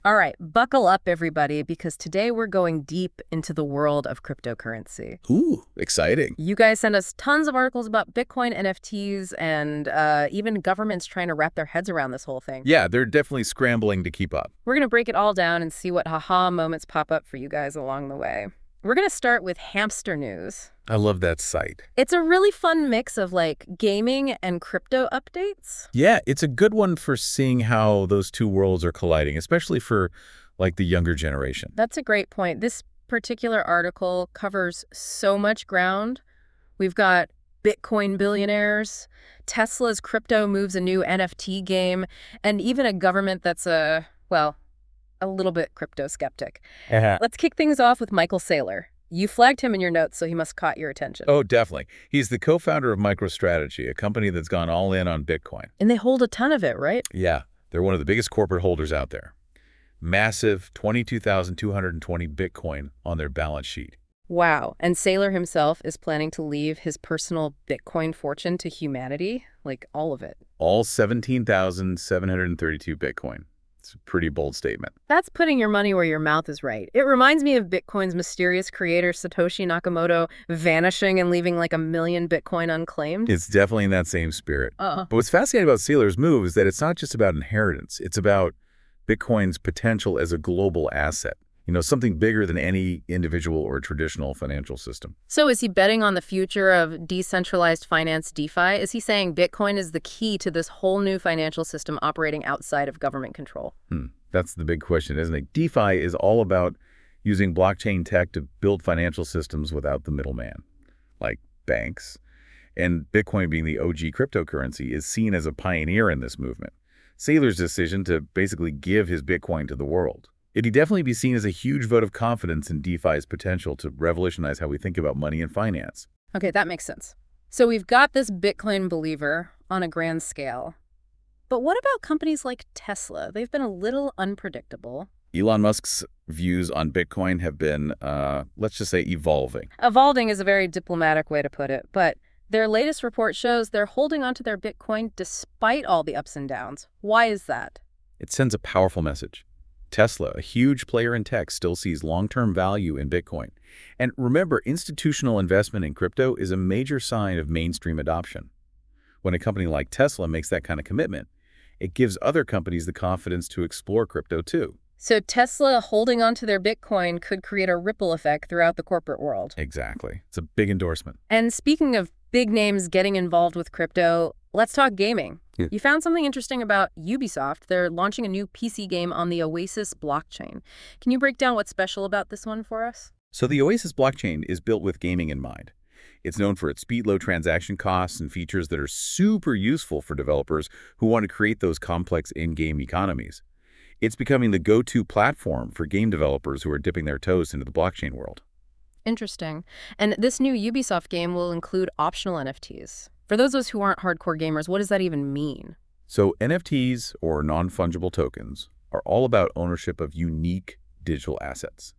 All right, buckle up, everybody, because today we're going deep into the world of cryptocurrency. Ooh, exciting. You guys send us tons of articles about Bitcoin, NFTs, and even governments trying to wrap their heads around this whole thing. Yeah, they're definitely scrambling to keep up. We're going to break it all down and see what haha moments pop up for you guys along the way. We're going to start with Hamster News. I love that site. It's a really fun mix of like gaming and crypto updates. Yeah, it's a good one for seeing how those two worlds are colliding, especially for like the younger generation. That's a great point. This particular article covers so much ground. We've got Bitcoin billionaires, Tesla's crypto moves a new NFT game, and even a government that's well, a little bit crypto skeptic. Let's kick things off with Michael Saylor. You flagged him in your notes, so he must have caught your attention. Oh, definitely. He's the co-founder of MicroStrategy, a company that's gone all in on Bitcoin. And they hold a ton of it, right? Yeah, they're one of the biggest corporate holders out there. Massive 22,220 Bitcoin on their balance sheet. Wow. And Saylor himself is planning to leave his personal Bitcoin fortune to humanity, like all of it. All 17,732 Bitcoin. It's a pretty bold statement. That's putting your money where your mouth is right. It reminds me of Bitcoin's mysterious creator, Satoshi Nakamoto, vanishing and leaving like 1 million Bitcoin unclaimed. It's definitely in that same spirit. But what's fascinating about Saylor's move is that it's not just about inheritance. It's about Bitcoin's potential as a global asset. You know, something bigger than any individual or traditional financial system. So is he betting on the future of decentralized finance, DeFi? Is he saying Bitcoin is the key to this whole new financial system operating outside of government control? That's the big question, isn't it? DeFi is all about using blockchain tech to build financial systems without the middleman, like banks. And Bitcoin, being the OG cryptocurrency, is seen as a pioneer in this movement. Saylor's decision to basically give his Bitcoin to the world. It'd definitely be seen as a huge vote of confidence in DeFi's potential to revolutionize how we think about money and finance. Okay, that makes sense. So we've got this Bitcoin believer on a grand scale. But what about companies like Tesla? They've been a little unpredictable. Elon Musk's views on Bitcoin have been, let's just say, evolving. Evolving is a very diplomatic way to put it, but their latest report shows they're holding onto their Bitcoin despite all the ups and downs. Why is that? It sends a powerful message. Tesla, a huge player in tech, still sees long-term value in Bitcoin. And remember, institutional investment in crypto is a major sign of mainstream adoption. When a company like Tesla makes that kind of commitment, it gives other companies the confidence to explore crypto too. So Tesla holding onto their Bitcoin could create a ripple effect throughout the corporate world. Exactly. It's a big endorsement. And speaking of big names getting involved with crypto, let's talk gaming. You found something interesting about Ubisoft. They're launching a new PC game on the Oasis blockchain. Can you break down what's special about this one for us? So the Oasis blockchain is built with gaming in mind. It's known for its speed, low transaction costs, and features that are super useful for developers who want to create those complex in-game economies. It's becoming the go-to platform for game developers who are dipping their toes into the blockchain world. Interesting. And this new Ubisoft game will include optional NFTs. For those of us who aren't hardcore gamers, what does that even mean? So NFTs, or non-fungible tokens, are all about ownership of unique digital assets.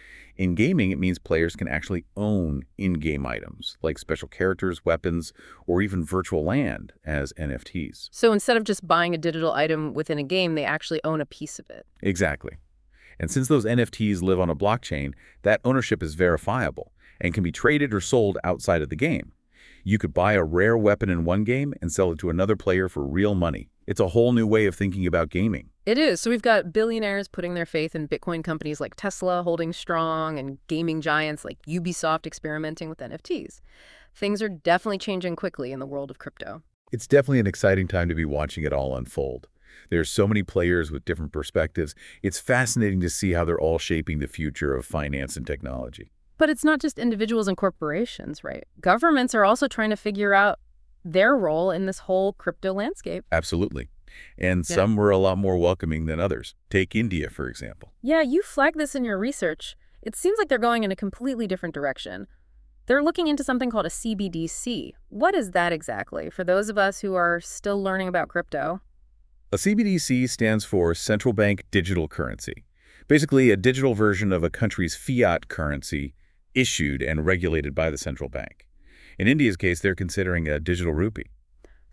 In gaming, it means players can actually own in-game items, like special characters, weapons, or even virtual land as NFTs. So instead of just buying a digital item within a game, they actually own a piece of it. Exactly. And since those NFTs live on a blockchain, that ownership is verifiable and can be traded or sold outside of the game. You could buy a rare weapon in one game and sell it to another player for real money. It's a whole new way of thinking about gaming. It is. So we've got billionaires putting their faith in Bitcoin companies like Tesla holding strong and gaming giants like Ubisoft experimenting with NFTs. Things are definitely changing quickly in the world of crypto. It's definitely an exciting time to be watching it all unfold. There's so many players with different perspectives. It's fascinating to see how they're all shaping the future of finance and technology. But it's not just individuals and corporations, right? Governments are also trying to figure out their role in this whole crypto landscape. Absolutely. And some were a lot more welcoming than others. Take India, for example. Yeah, you flagged this in your research. It seems like they're going in a completely different direction. They're looking into something called a CBDC. What is that exactly, for those of us who are still learning about crypto? A CBDC stands for Central Bank Digital Currency, basically a digital version of a country's fiat currency issued and regulated by the central bank. In India's case, they're considering a digital rupee.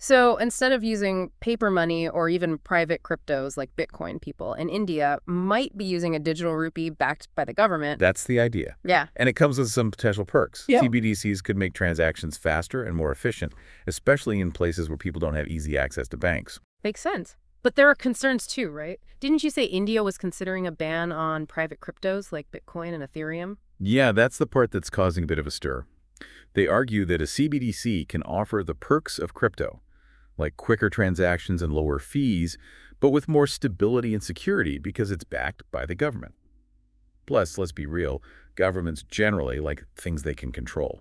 So instead of using paper money or even private cryptos like Bitcoin, people in India might be using a digital rupee backed by the government. That's the idea. Yeah. And it comes with some potential perks. Yeah. CBDCs could make transactions faster and more efficient, especially in places where people don't have easy access to banks. Makes sense. But there are concerns too, right? Didn't you say India was considering a ban on private cryptos like Bitcoin and Ethereum? Yeah, that's the part that's causing a bit of a stir. They argue that a CBDC can offer the perks of crypto, like quicker transactions and lower fees, but with more stability and security because it's backed by the government. Plus, let's be real, governments generally like things they can control.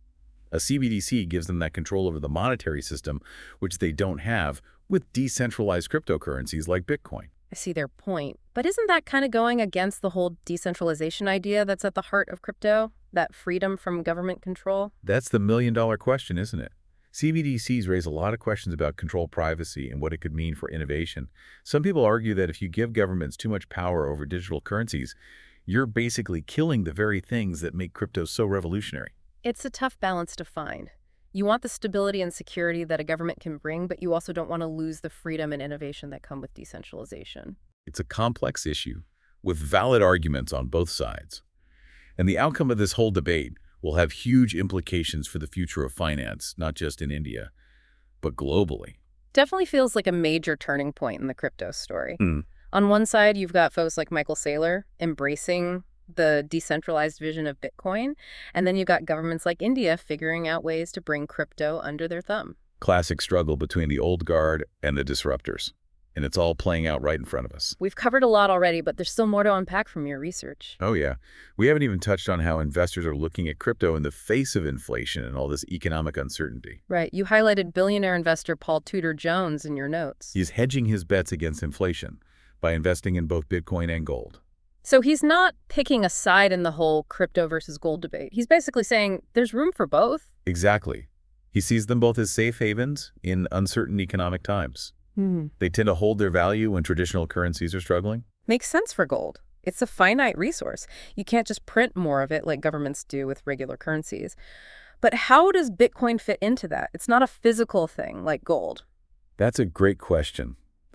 A CBDC gives them that control over the monetary system, which they don't have with decentralized cryptocurrencies like Bitcoin. I see their point. But isn't that kind of going against the whole decentralization idea that's at the heart of crypto? That freedom from government control? That's the million-dollar question, isn't it? CBDCs raise a lot of questions about control privacy and what it could mean for innovation. Some people argue that if you give governments too much power over digital currencies, you're basically killing the very things that make crypto so revolutionary. It's a tough balance to find. You want the stability and security that a government can bring, but you also don't want to lose the freedom and innovation that come with decentralization. It's a complex issue with valid arguments on both sides. And the outcome of this whole debate will have huge implications for the future of finance, not just in India, but globally. Definitely feels like a major turning point in the crypto story. Mm. On one side, you've got folks like Michael Saylor embracing the decentralized vision of Bitcoin, and then you've got governments like India figuring out ways to bring crypto under their thumb. Classic struggle between the old guard and the disruptors. And it's all playing out right in front of us. We've covered a lot already, but there's still more to unpack from your research. Oh, yeah. We haven't even touched on how investors are looking at crypto in the face of inflation and all this economic uncertainty. Right. You highlighted billionaire investor Paul Tudor Jones in your notes. He's hedging his bets against inflation by investing in both Bitcoin and gold. So he's not picking a side in the whole crypto versus gold debate. He's basically saying there's room for both. Exactly. He sees them both as safe havens in uncertain economic times. They tend to hold their value when traditional currencies are struggling. Makes sense for gold. It's a finite resource. You can't just print more of it like governments do with regular currencies. But how does Bitcoin fit into that? It's not a physical thing like gold. That's a great question.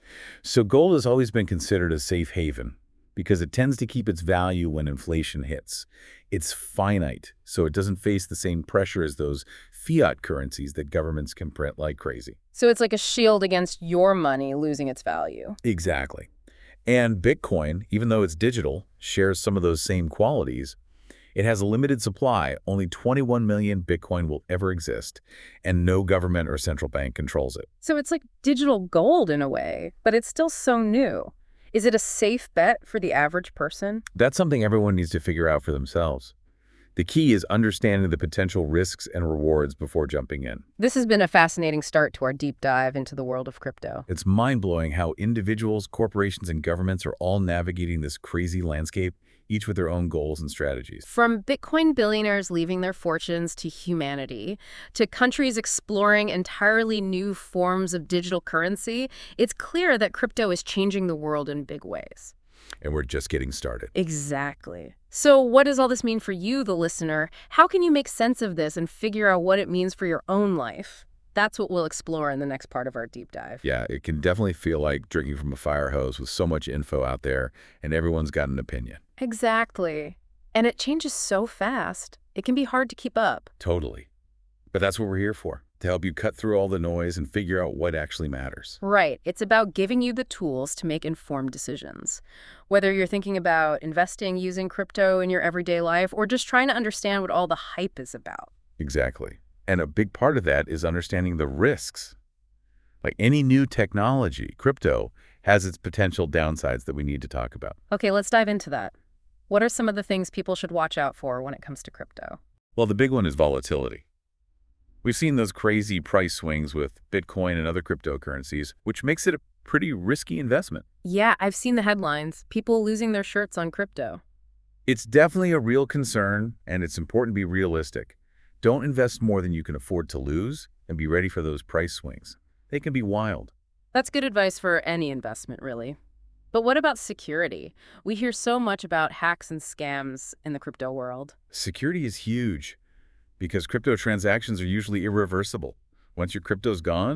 So gold has always been considered a safe haven because it tends to keep its value when inflation hits. It's finite, so it doesn't face the same pressure as those fiat currencies that governments can print like crazy. So it's like a shield against your money losing its value. Exactly. And Bitcoin, even though it's digital, shares some of those same qualities. It has a limited supply. Only 21 million Bitcoin will ever exist, and no government or central bank controls it. So it's like digital gold in a way, but it's still so new. Is it a safe bet for the average person? That's something everyone needs to figure out for themselves. The key is understanding the potential risks and rewards before jumping in. This has been a fascinating start to our deep dive into the world of crypto. It's mind-blowing how individuals, corporations, and governments are all navigating this crazy landscape, each with their own goals and strategies. From Bitcoin billionaires leaving their fortunes to humanity, to countries exploring entirely new forms of digital currency, it's clear that crypto is changing the world in big ways. And we're just getting started. Exactly. So what does all this mean for you, the listener? How can you make sense of this and figure out what it means for your own life? That's what we'll explore in the next part of our deep dive. Yeah, it can definitely feel like drinking from a fire hose with so much info out there, and everyone's got an opinion. Exactly. And it changes so fast. It can be hard to keep up. Totally. But that's what we're here for, to help you cut through all the noise and figure out what actually matters. Right. It's about giving you the tools to make informed decisions. Whether you're thinking about investing using crypto in your everyday life or just trying to understand what all the hype is about. Exactly. And a big part of that is understanding the risks. Like any new technology, crypto has its potential downsides that we need to talk about. Okay, let's dive into that. What are some of the things people should watch out for when it comes to crypto? Well, the big one is volatility. We've seen those crazy price swings with Bitcoin and other cryptocurrencies, which makes it a pretty risky investment. Yeah, I've seen the headlines. People losing their shirts on crypto. It's definitely a real concern, and it's important to be realistic. Don't invest more than you can afford to lose, and be ready for those price swings. They can be wild. That's good advice for any investment, really. But what about security? We hear so much about hacks and scams in the crypto world. Security is huge because crypto transactions are usually irreversible. Once your crypto's gone,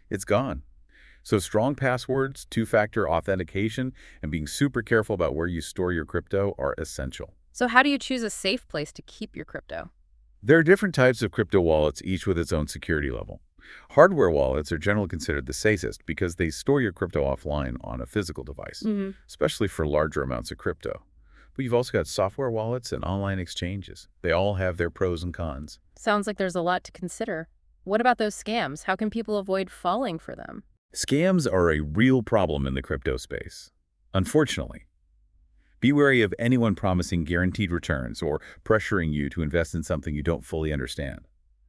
It's gone. So strong passwords, two-factor authentication, and being super careful about where you store your crypto are essential. So how do you choose a safe place to keep your crypto? There are different types of crypto wallets, each with its own security level. Hardware wallets are generally considered the safest because they store your crypto offline on a physical device, Hmm. especially for larger amounts of crypto. But you've also got software wallets and online exchanges. They all have their pros and cons. Sounds like there's a lot to consider. What about those scams? How can people avoid falling for them? Scams are a real problem in the crypto space. Unfortunately, be wary of anyone promising guaranteed returns or pressuring you to invest in something you don't fully understand.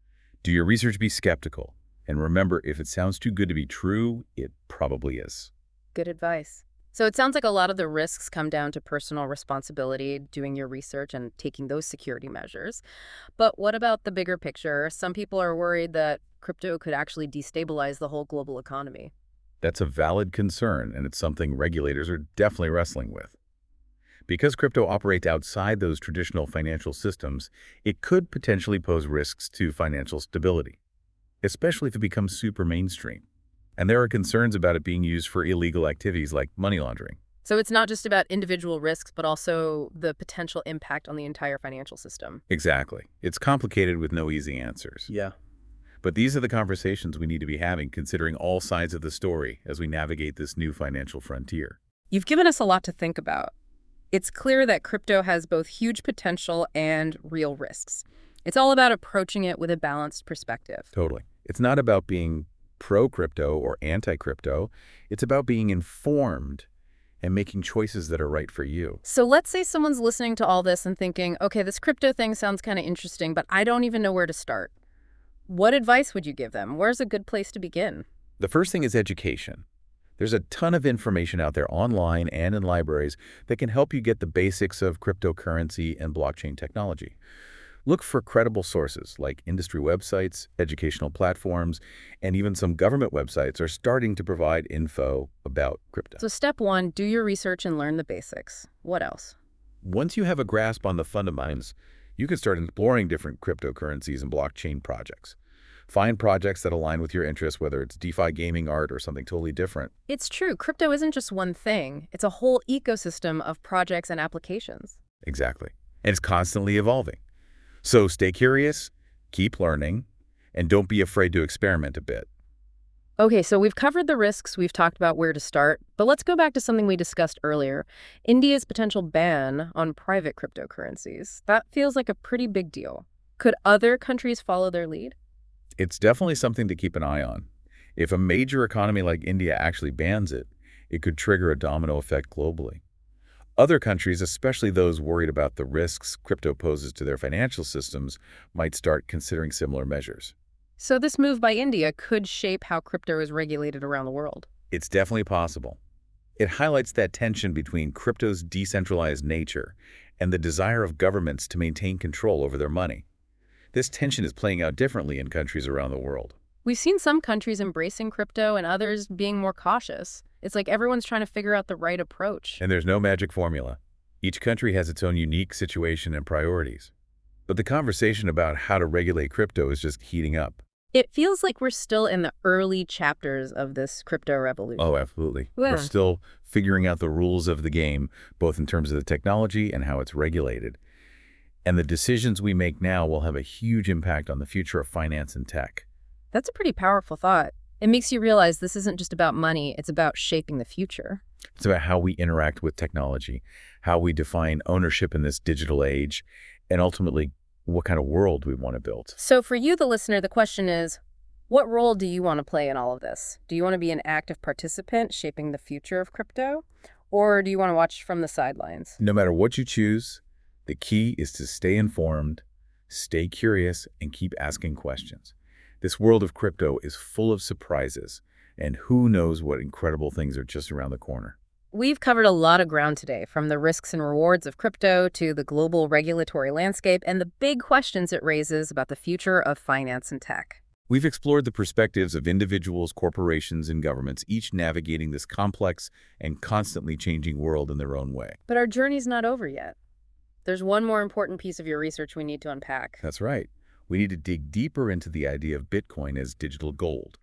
Do your research, be skeptical, and remember, if it sounds too good to be true, it probably is. Good advice. So it sounds like a lot of the risks come down to personal responsibility, doing your research and taking those security measures. But what about the bigger picture? Some people are worried that crypto could actually destabilize the whole global economy. That's a valid concern, and it's something regulators are definitely wrestling with. Because crypto operates outside those traditional financial systems, it could potentially pose risks to financial stability, especially if it becomes super mainstream. And there are concerns about it being used for illegal activities like money laundering. So it's not just about individual risks, but also the potential impact on the entire financial system. Exactly. It's complicated with no easy answers. Yeah. But these are the conversations we need to be having, considering all sides of the story as we navigate this new financial frontier. You've given us a lot to think about. It's clear that crypto has both huge potential and real risks. It's all about approaching it with a balanced perspective. Totally. It's not about being pro-crypto or anti-crypto. It's about being informed and making choices that are right for you. So let's say someone's listening to all this and thinking, okay, this crypto thing sounds kind of interesting, but I don't even know where to start. What advice would you give them? Where's a good place to begin? The first thing is education. There's a ton of information out there online and in libraries that can help you get the basics of cryptocurrency and blockchain technology. Look for credible sources like industry websites, educational platforms, and even some government websites are starting to provide info about crypto. So step one, do your research and learn the basics. What else? Once you have a grasp on the fundamentals, you can start exploring different cryptocurrencies and blockchain projects. Find projects that align with your interests, whether it's DeFi, gaming, art, or something totally different. It's true. Crypto isn't just one thing. It's a whole ecosystem of projects and applications. Exactly. And it's constantly evolving. So stay curious, keep learning, and don't be afraid to experiment a bit. Okay, so we've covered the risks, we've talked about where to start, but let's go back to something we discussed earlier, India's potential ban on private cryptocurrencies. That feels like a pretty big deal. Could other countries follow their lead? It's definitely something to keep an eye on. If a major economy like India actually bans it, it could trigger a domino effect globally. Other countries, especially those worried about the risks crypto poses to their financial systems, might start considering similar measures. So this move by India could shape how crypto is regulated around the world. It's definitely possible. It highlights that tension between crypto's decentralized nature and the desire of governments to maintain control over their money. This tension is playing out differently in countries around the world. We've seen some countries embracing crypto and others being more cautious. It's like everyone's trying to figure out the right approach. And there's no magic formula. Each country has its own unique situation and priorities. But the conversation about how to regulate crypto is just heating up. It feels like we're still in the early chapters of this crypto revolution. Oh, absolutely. Yeah. We're still figuring out the rules of the game, both in terms of the technology and how it's regulated. And the decisions we make now will have a huge impact on the future of finance and tech. That's a pretty powerful thought. It makes you realize this isn't just about money, it's about shaping the future. It's about how we interact with technology, how we define ownership in this digital age, and ultimately what kind of world we want to build. So for you, the listener, the question is, what role do you want to play in all of this? Do you want to be an active participant shaping the future of crypto? Or do you want to watch from the sidelines? No matter what you choose, the key is to stay informed, stay curious, and keep asking questions. This world of crypto is full of surprises, and who knows what incredible things are just around the corner. We've covered a lot of ground today, from the risks and rewards of crypto to the global regulatory landscape and the big questions it raises about the future of finance and tech. We've explored the perspectives of individuals, corporations, and governments, each navigating this complex and constantly changing world in their own way. But our journey's not over yet. There's one more important piece of your research we need to unpack. That's right. We need to dig deeper into the idea of Bitcoin as digital gold.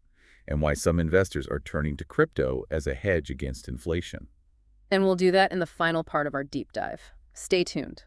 and why some investors are turning to crypto as a hedge against inflation. And we'll do that in the final part of our deep dive. Stay tuned.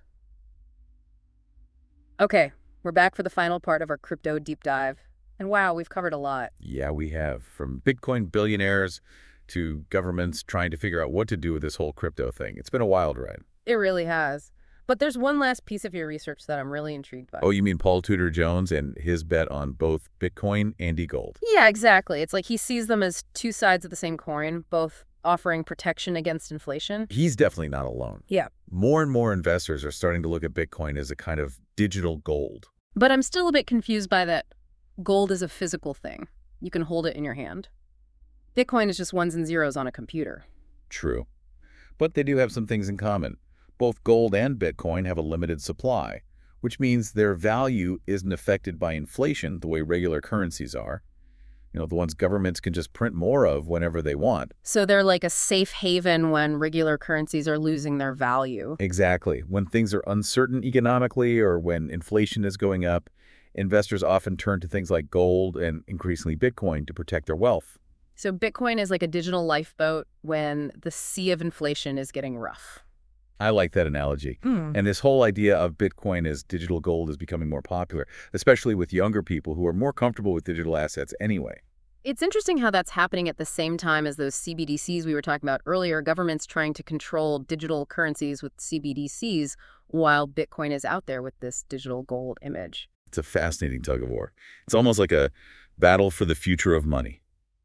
Okay, we're back for the final part of our crypto deep dive. And wow, we've covered a lot. Yeah, we have. From Bitcoin billionaires to governments trying to figure out what to do with this whole crypto thing. It's been a wild ride. It really has. But there's one last piece of your research that I'm really intrigued by. Oh, you mean Paul Tudor Jones and his bet on both Bitcoin and e-gold? Yeah, exactly. It's like he sees them as two sides of the same coin, both offering protection against inflation. He's definitely not alone. Yeah. More and more investors are starting to look at Bitcoin as a kind of digital gold. But I'm still a bit confused by that. Gold is a physical thing. You can hold it in your hand. Bitcoin is just ones and zeros on a computer. True. But they do have some things in common. Both gold and Bitcoin have a limited supply, which means their value isn't affected by inflation the way regular currencies are. The ones governments can just print more of whenever they want. So they're like a safe haven when regular currencies are losing their value. Exactly. When things are uncertain economically or when inflation is going up, investors often turn to things like gold and increasingly Bitcoin to protect their wealth. So Bitcoin is like a digital lifeboat when the sea of inflation is getting rough. I like that analogy. And this whole idea of Bitcoin as digital gold is becoming more popular, especially with younger people who are more comfortable with digital assets anyway. It's interesting how that's happening at the same time as those CBDCs we were talking about earlier, governments trying to control digital currencies with CBDCs while Bitcoin is out there with this digital gold image. It's a fascinating tug of war. It's almost like a battle for the future of money.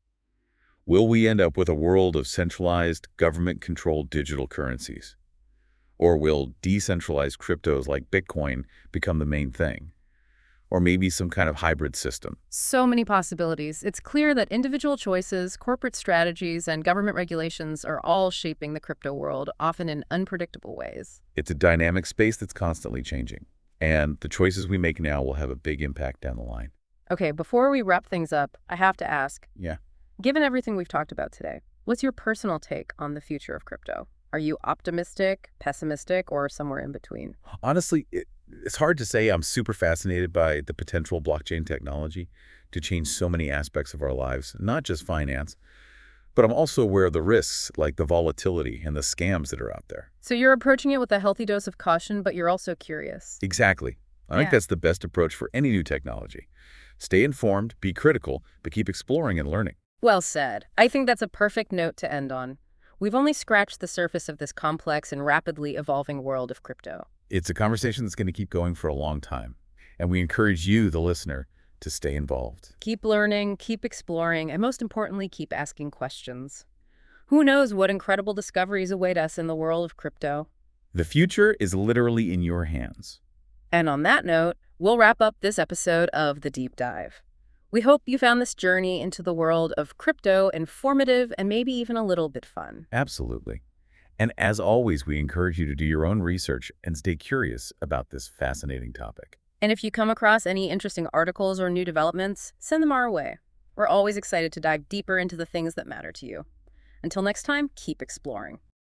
Will we end up with a world of centralized, government-controlled digital currencies? Or will decentralized cryptos like Bitcoin become the main thing? Or maybe some kind of hybrid system? So many possibilities. It's clear that individual choices, corporate strategies, and government regulations are all shaping the crypto world, often in unpredictable ways. It's a dynamic space that's constantly changing. And the choices we make now will have a big impact down the line. Okay, before we wrap things up, I have to ask, Yeah. given everything we've talked about today, what's your personal take on the future of crypto? Are you optimistic, pessimistic, or somewhere in between? Honestly, it's hard to say. I'm super fascinated by the potential blockchain technology to change so many aspects of our lives, not just finance. But I'm also aware of the risks, like the volatility and the scams that are out there. So you're approaching it with a healthy dose of caution, but you're also curious. Exactly. I think that's the best approach for any new technology. Stay informed, be critical, but keep exploring and learning. Well said. I think that's a perfect note to end on. We've only scratched the surface of this complex and rapidly evolving world of crypto. It's a conversation that's going to keep going for a long time. And we encourage you, the listener, to stay involved. Keep learning, keep exploring, and most importantly, keep asking questions. Who knows what incredible discoveries await us in the world of crypto? The future is literally in your hands. And on that note, we'll wrap up this episode of The Deep Dive. We hope you found this journey into the world of crypto informative and maybe even a little bit fun. Absolutely. And as always, we encourage you to do your own research and stay curious about this fascinating topic. And if you come across any interesting articles or new developments, send them our way. We're always excited to dive deeper into the things that matter to you. Until next time, keep exploring.